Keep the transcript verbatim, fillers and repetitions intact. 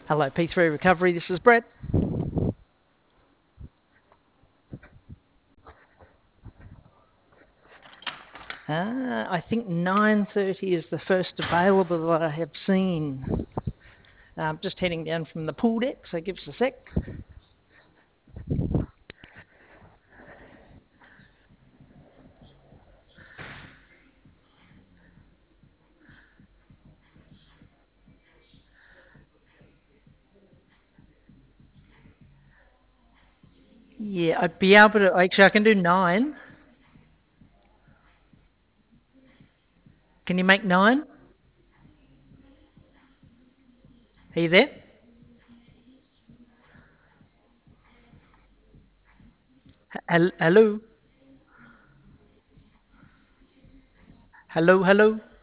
Hello, P three Recovery. This is Brett. Uh, I think nine thirty is the first available that I have seen. Um, just heading down from the pool deck, so give us a sec. Yeah, I'd be able to. Actually, I can do nine. Can you make nine? Are you there? H- Hello? Hello, hello?